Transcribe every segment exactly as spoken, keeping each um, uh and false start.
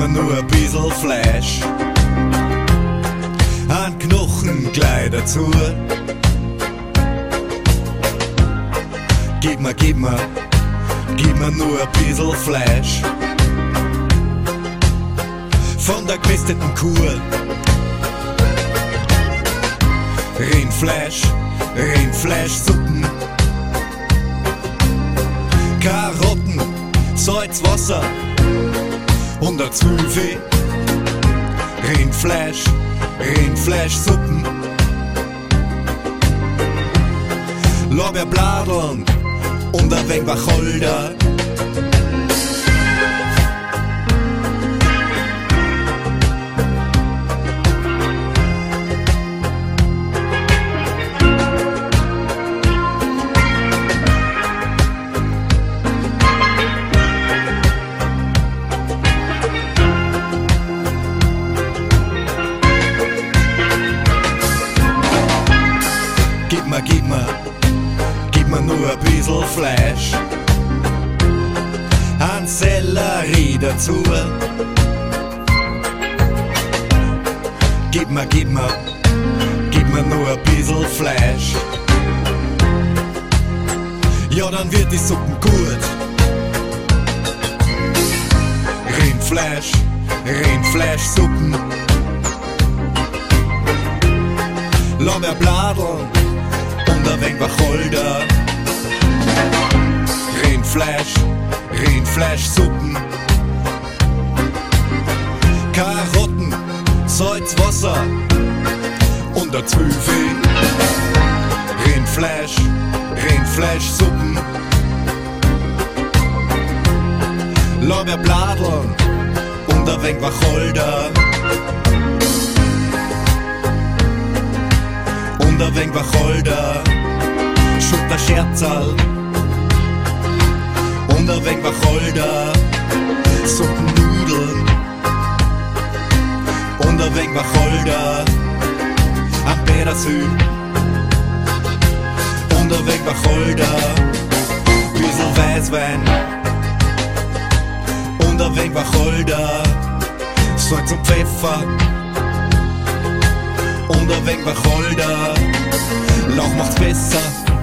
mir nur ein bisschen Fleisch, ein Knochenkleid dazu. Gib mir, gib mir, gib mir nur ein bisschen Fleisch von der gemästeten Kuh. Rindfleisch, Rindfleischsuppen, Karotten, Salzwasser und ein Zwiebel. Rindfleisch, Rindfleischsuppen, Lorbeerbladeln und ein wenig Wacholder. Gib mir, gib mir, gib mir nur ein bisschen Fleisch, ein Sellerie dazu. Gib mir, gib mir, gib mir nur ein bisschen Fleisch, ja dann wird die Suppe gut. Rindfleisch, Rindfleischsuppen, Lorbeerbladeln und ein wenig Wacholder. Rindfleisch, Rindfleischsuppen, Karotten, Salzwasser und ein Zwiebel. Rindfleisch, Rindfleischsuppen, Lorbeerbladeln und ein wenig Wacholder. Und ein wenig Wacholder, Schutterscherzerl und ein wenig Wacholder, Suppennudeln und ein wenig Wacholder, am Petersühl und ein wenig Wacholder, bisschen Weißwein und ein wenig Wacholder, Salz und Pfeffer und ein wenig Wacholder, Lauch macht's besser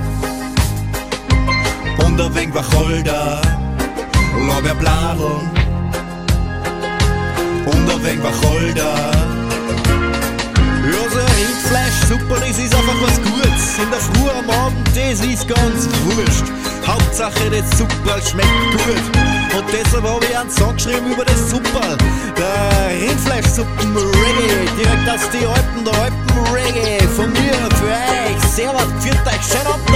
und ein wenig Wacholder, Lorbeerbladeln und ein wenig Wacholder. Ja, so ein Rindfleischsuppe, das ist einfach was Gutes. In der Früh am Abend, das ist ganz wurscht. Hauptsache das Supperl schmeckt gut. Und deshalb habe ich einen Song geschrieben über das Supperl. Der Rindfleischsuppen-Reggae, direkt aus den Alpen, der Alpen-Reggae. Von mir für euch, servus, pfiat euch, schön ab.